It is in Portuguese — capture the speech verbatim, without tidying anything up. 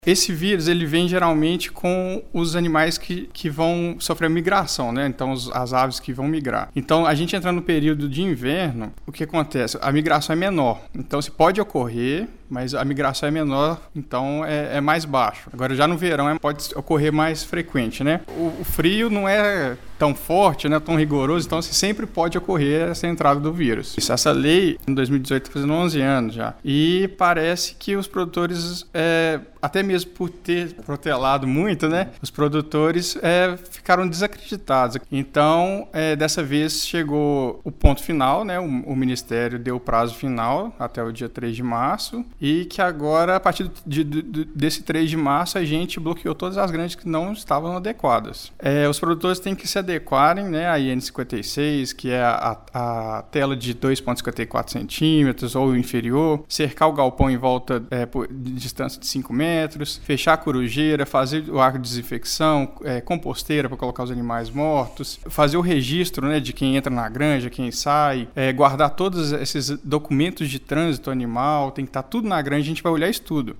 Esse vírus, ele vem geralmente com os animais que, que vão sofrer migração, né? Então, os, as aves que vão migrar. Então, a gente entra no período de inverno, o que acontece? A migração é menor. Então, se pode ocorrer, mas a migração é menor, então é, é mais baixo. Agora, já no verão, é, pode ocorrer mais frequente, né? O, o frio não é tão forte, né, tão rigoroso, então assim, sempre pode ocorrer essa entrada do vírus. Isso, essa lei, em dois mil e dezoito, está fazendo onze anos já. E parece que os produtores, é, até mesmo por ter protelado muito, né, os produtores é, ficaram desacreditados. Então, é, dessa vez chegou o ponto final, né, o, o Ministério deu o prazo final até o dia três de março, e que agora, a partir de, de, de, desse três de março, a gente bloqueou todas as grandes que não estavam adequadas. É, os produtores têm que se adequarem, né, a I N cinquenta e seis, que é a, a tela de dois vírgula cinquenta e quatro centímetros ou inferior, cercar o galpão em volta é, por, de distância de cinco metros, fechar a corujeira, fazer o arco de desinfecção, é, composteira para colocar os animais mortos, fazer o registro, né, de quem entra na granja, quem sai, é, guardar todos esses documentos de trânsito animal, tem que estar tudo na granja, a gente vai olhar isso tudo.